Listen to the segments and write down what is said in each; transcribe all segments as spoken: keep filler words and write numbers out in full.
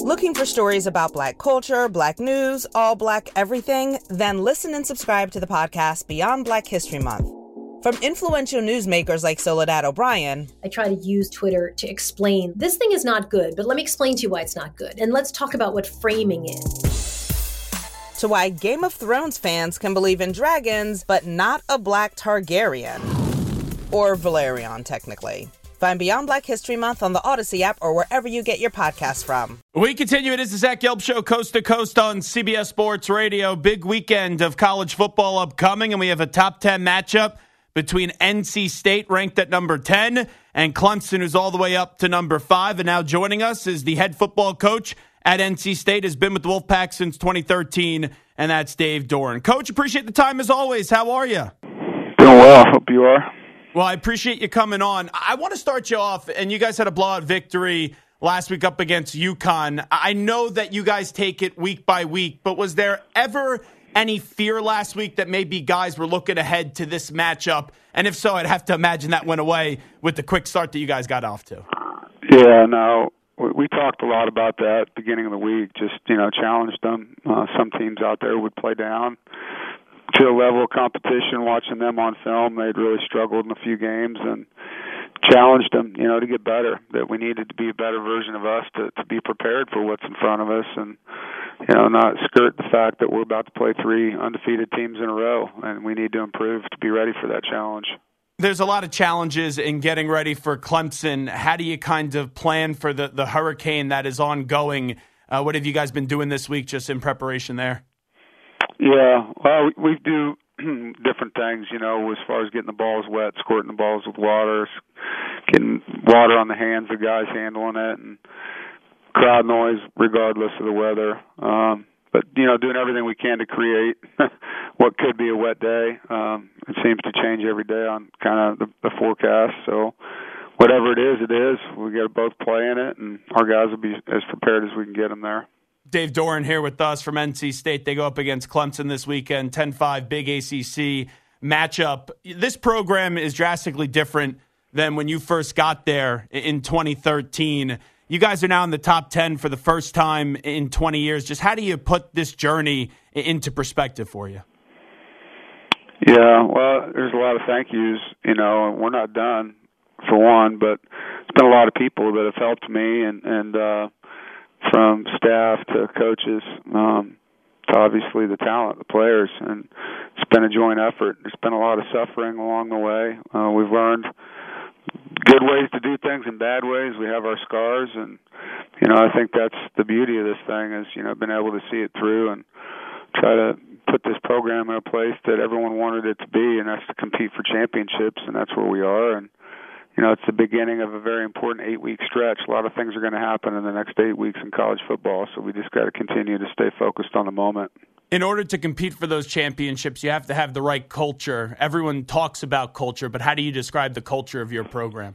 Looking for stories about Black culture, Black news, all Black everything? Then listen and subscribe to the podcast Beyond Black History Month. From influential newsmakers like Soledad O'Brien. I try to use Twitter to explain, this thing is not good, but let me explain to you why it's not good. And let's talk about what framing is. To why Game of Thrones fans can believe in dragons, but not a Black Targaryen. Or Valerion, technically. Find Beyond Black History Month on the Odyssey app or wherever you get your podcasts from. We continue. It is the Zach Gelb Show, coast to coast on C B S Sports Radio. Big weekend of college football upcoming, and we have a top ten matchup between N C State, ranked at number ten, and Clemson, who's all the way up to number five. And now joining us is the head football coach at N C State, has been with the Wolfpack since twenty thirteen, and that's Dave Doeren. Coach, appreciate the time as always. How are you? Doing well. Hope you are. Well, I appreciate you coming on. I want to start you off, and you guys had a blowout victory last week up against UConn. I know that you guys take it week by week, but was there ever any fear last week that maybe guys were looking ahead to this matchup? And if so, I'd have to imagine that went away with the quick start that you guys got off to. Yeah, no, we talked a lot about that at the beginning of the week, just, you know, challenged them. Uh, some teams out there would play down to a level of competition. Watching them on film, they'd really struggled in a few games, and challenged them, you know, to get better, that we needed to be a better version of us to, to be prepared for what's in front of us, and, you know, not skirt the fact that we're about to play three undefeated teams in a row, and we need to improve to be ready for that challenge. There's a lot of challenges in getting ready for Clemson. How do you kind of plan for the, the hurricane that is ongoing? Uh, what have you guys been doing this week just in preparation there? Yeah, well, we, we do different things, you know, as far as getting the balls wet, squirting the balls with water, getting water on the hands of guys handling it, and crowd noise regardless of the weather. Um, but, you know, doing everything we can to create what could be a wet day. Um, it seems to change every day on kind of the, the forecast. So whatever it is, it is. We got to both play in it, and our guys will be as prepared as we can get them there. Dave Doeren here with us from N C State. They go up against Clemson this weekend, ten five, big A C C matchup. This program is drastically different than when you first got there in twenty thirteen. You guys are now in the top ten for the first time in twenty years. Just how do you put this journey into perspective for you? Yeah, well, there's a lot of thank yous. You know, we're not done, for one, but it's been a lot of people that have helped me, and, and uh, from staff to coaches, um, to obviously the talent, the players, and it's been a joint effort. There's been a lot of suffering along the way. Uh, we've learned good ways to do things and bad ways. We have our scars, and, you know, I think that's the beauty of this thing is, you know, been able to see it through and try to put this program in a place that everyone wanted it to be, and that's to compete for championships, and that's where we are. And you know, it's the beginning of a very important eight-week stretch. A lot of things are going to happen in the next eight weeks in college football, so we just got to continue to stay focused on the moment. In order to compete for those championships, you have to have the right culture. Everyone talks about culture, but how do you describe the culture of your program?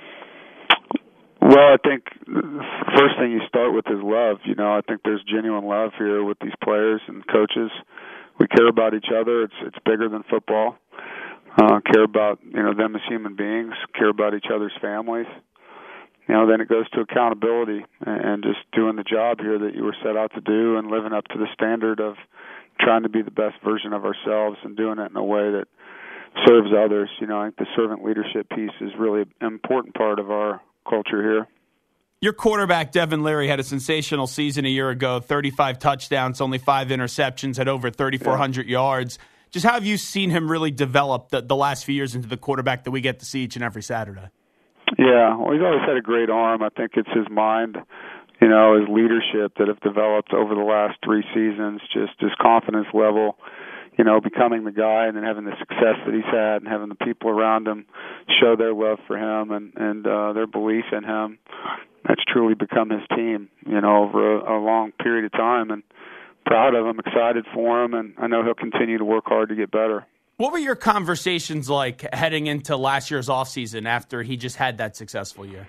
Well, I think the first thing you start with is love. You know, I think there's genuine love here with these players and coaches. We care about each other. It's it's bigger than football. Uh, care about, you know, them as human beings, care about each other's families. You know, then it goes to accountability and just doing the job here that you were set out to do and living up to the standard of trying to be the best version of ourselves and doing it in a way that serves others. You know, I think the servant leadership piece is really an important part of our culture here. Your quarterback, Devin Leary, had a sensational season a year ago, thirty-five touchdowns, only five interceptions, had over thirty-four hundred yeah. yards. Just how have you seen him really develop the, the last few years into the quarterback that we get to see each and every Saturday? Yeah, well, he's always had a great arm. I think it's his mind, you know, his leadership that have developed over the last three seasons, just his confidence level, you know, becoming the guy and then having the success that he's had and having the people around him show their love for him and, and uh, their belief in him. That's truly become his team, you know, over a, a long period of time. And proud of him, excited for him, and I know he'll continue to work hard to get better. What were your conversations like heading into last year's offseason after he just had that successful year?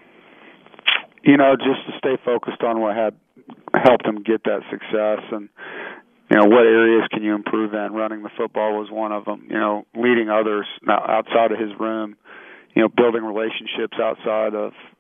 You know, just to stay focused on what had helped him get that success and, you know, what areas can you improve in. Running the football was one of them. You know, leading others outside of his room, you know, building relationships outside of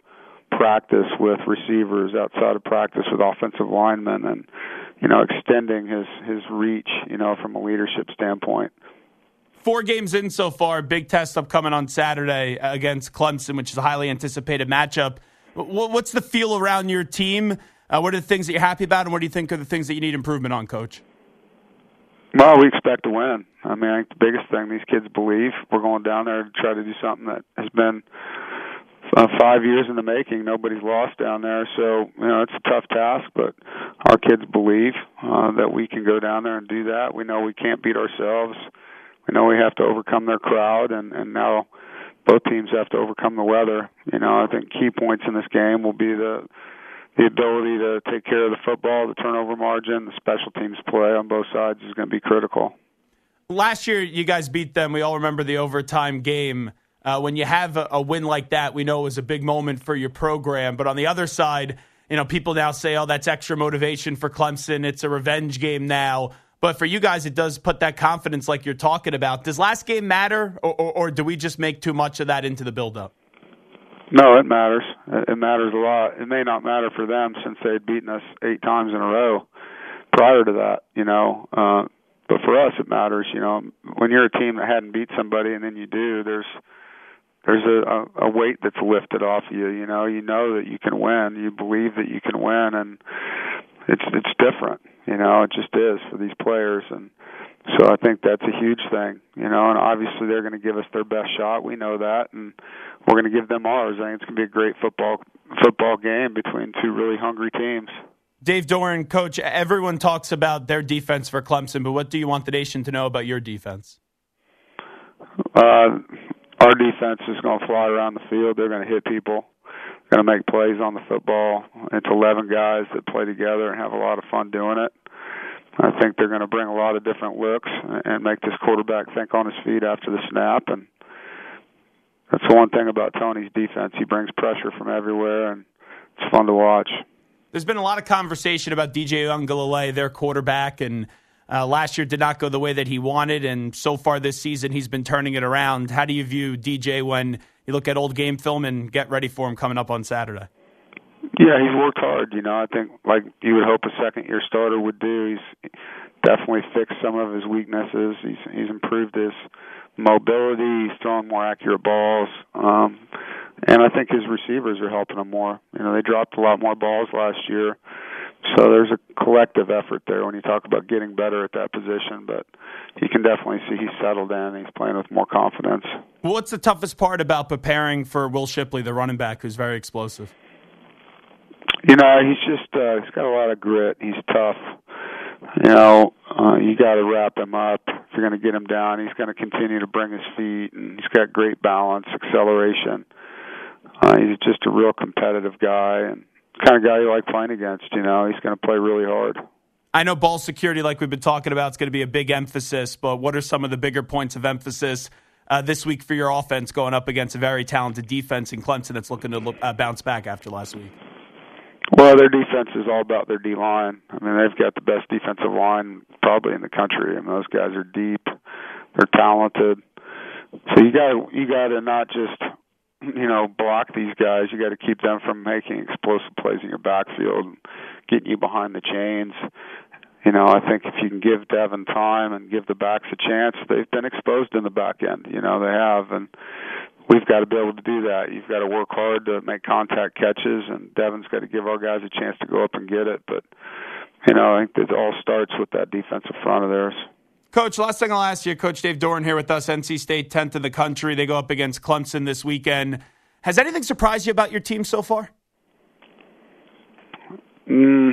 practice with receivers, outside of practice with offensive linemen, and, you know, extending his, his reach, you know, from a leadership standpoint. Four games in so far, big test upcoming on Saturday against Clemson, which is a highly anticipated matchup. What's the feel around your team? Uh, what are the things that you're happy about, and what do you think are the things that you need improvement on, Coach? Well, we expect to win. I mean, I think the biggest thing, these kids believe. We're going down there to try to do something that has been uh, five years in the making. Nobody's lost down there, so, you know, it's a tough task, but our kids believe uh, that we can go down there and do that. We know we can't beat ourselves. We know we have to overcome their crowd, and, and now both teams have to overcome the weather. You know, I think key points in this game will be the the ability to take care of the football, the turnover margin, the special teams play on both sides is going to be critical. Last year, you guys beat them. We all remember the overtime game. Uh, when you have a, a win like that, we know it was a big moment for your program. But on the other side, you know, people now say, oh, that's extra motivation for Clemson. It's a revenge game now. But for you guys, it does put that confidence like you're talking about. Does last game matter, or, or, or do we just make too much of that into the buildup? No, it matters. It matters a lot. It may not matter for them since they had beaten us eight times in a row prior to that, you know. Uh, but for us, it matters. You know, when you're a team that hadn't beat somebody and then you do, there's there's a, a weight that's lifted off you. You know, you know that you can win. You believe that you can win, and it's it's different. You know, it just is for these players, and so I think that's a huge thing, you know, and obviously they're going to give us their best shot. We know that, and we're going to give them ours. I think it's going to be a great football football game between two really hungry teams. Dave Doeren, Coach, everyone talks about their defense for Clemson, but what do you want the nation to know about your defense? Uh, our defense is going to fly around the field. They're going to hit people, going to make plays on the football. It's eleven guys that play together and have a lot of fun doing it. I think they're going to bring a lot of different looks and make this quarterback think on his feet after the snap. And that's the one thing about Tony's defense. He brings pressure from everywhere, and it's fun to watch. There's been a lot of conversation about D J Uiagalelei, their quarterback, and uh, last year did not go the way that he wanted, and so far this season he's been turning it around. How do you view D J when you look at old game film and get ready for him coming up on Saturday? Yeah, he's worked hard. You know, I think like you would hope a second-year starter would do. He's definitely fixed some of his weaknesses. He's he's improved his mobility. He's throwing more accurate balls, um, and I think his receivers are helping him more. You know, they dropped a lot more balls last year, so there's a collective effort there when you talk about getting better at that position. But you can definitely see he's settled in. He's playing with more confidence. What's the toughest part about preparing for Will Shipley, the running back, who's very explosive? You know, he's just, uh, he's got a lot of grit. He's tough. You know, uh, you got to wrap him up. If you're going to get him down, he's going to continue to bring his feet, and he's got great balance, acceleration. Uh, he's just a real competitive guy, and the kind of guy you like playing against. You know, he's going to play really hard. I know ball security, like we've been talking about, is going to be a big emphasis, but what are some of the bigger points of emphasis uh, this week for your offense going up against a very talented defense in Clemson that's looking to look, uh, bounce back after last week? Well, their defense is all about their D-line. I mean, they've got the best defensive line probably in the country. I mean, those guys are deep. They're talented. So you got you got to not just, you know, block these guys. You got to keep them from making explosive plays in your backfield and getting you behind the chains. You know, I think if you can give Devin time and give the backs a chance, they've been exposed in the back end. You know, they have, and we've got to be able to do that. You've got to work hard to make contact catches, and Devin's got to give our guys a chance to go up and get it. But, you know, I think it all starts with that defensive front of theirs. Coach, last thing I'll ask you, Coach Dave Doeren here with us, N C State tenth in the country. They go up against Clemson this weekend. Has anything surprised you about your team so far? Mm,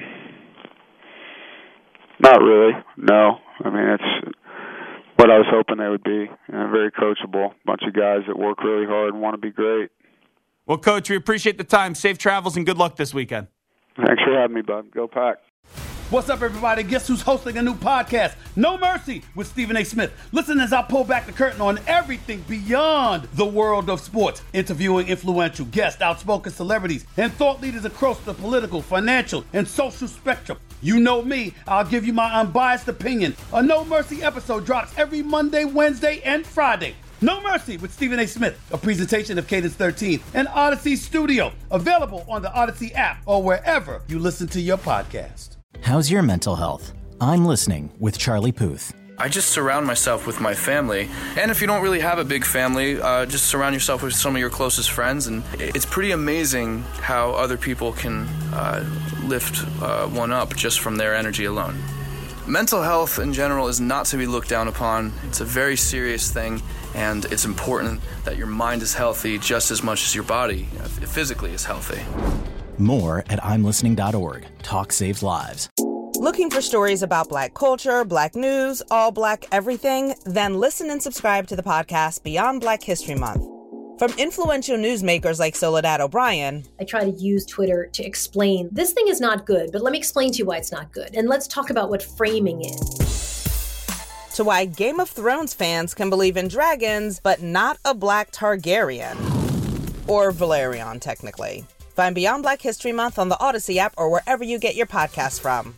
not really, no. I mean, it's what I was hoping they would be. You know, very coachable, bunch of guys that work really hard and want to be great. Well, Coach, we appreciate the time. Safe travels and good luck this weekend. Thanks for having me, bud. Go Pack. What's up, everybody? Guess who's hosting a new podcast? No Mercy with Stephen A. Smith. Listen as I pull back the curtain on everything beyond the world of sports, interviewing influential guests, outspoken celebrities, and thought leaders across the political, financial, and social spectrum. You know me, I'll give you my unbiased opinion. A No Mercy episode drops every Monday, Wednesday, and Friday. No Mercy with Stephen A. Smith, a presentation of Cadence thirteen and Odyssey Studio, available on the Odyssey app or wherever you listen to your podcast. How's your mental health? I'm listening with Charlie Puth. I just surround myself with my family. And if you don't really have a big family, uh, just surround yourself with some of your closest friends. And it's pretty amazing how other people can uh, lift uh, one up just from their energy alone. Mental health in general is not to be looked down upon. It's a very serious thing, and it's important that your mind is healthy just as much as your body uh, physically is healthy. More at I'm listening dot org. Talk saves lives. Looking for stories about Black culture, Black news, all Black everything? Then listen and subscribe to the podcast Beyond Black History Month. From influential newsmakers like Soledad O'Brien. I try to use Twitter to explain this thing is not good, but let me explain to you why it's not good. And let's talk about what framing is. To why Game of Thrones fans can believe in dragons, but not a Black Targaryen. Or Valerion, technically. Find Beyond Black History Month on the Odyssey app or wherever you get your podcasts from.